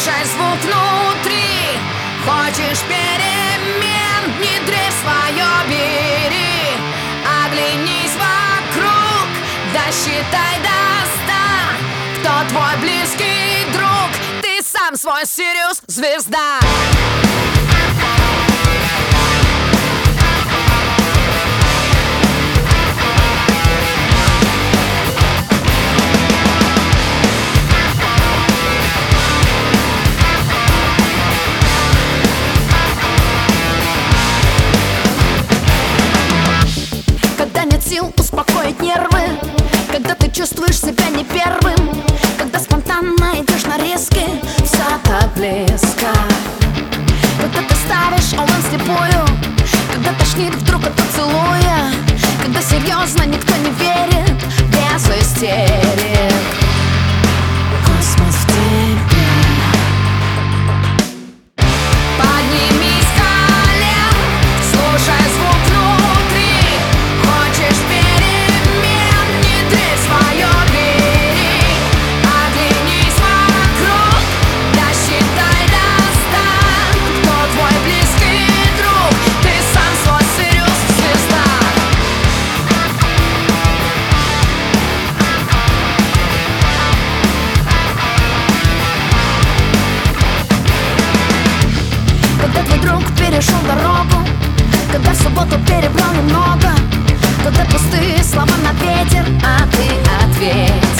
Слушай звук внутри. Хочешь перемен, не дрейф свое бери. Оглянись вокруг, досчитай до 100. Кто твой близкий друг? Ты сам свой Сириус, звезда. Сил успокоить нервы, когда ты чувствуешь себя не первым, когда спонтанно идешь на риски, все так близко. Когда ты ставишь all-in слепую, когда тошнит вдруг от поцелуя, когда серьезно никто не верит, без истерик. Космос в тебе. Поднимись с колен, слушай звук внутри. Хочешь перемен, не дрейф свое бери. Оглянись вокруг, досчитай до 100. Кто твой близкий друг? Ты сам свой Сириус, звезда. Когда твой друг перешел дорогу, когда в субботу перебрал немного, когда пустые слова на ветер, а ты ответь.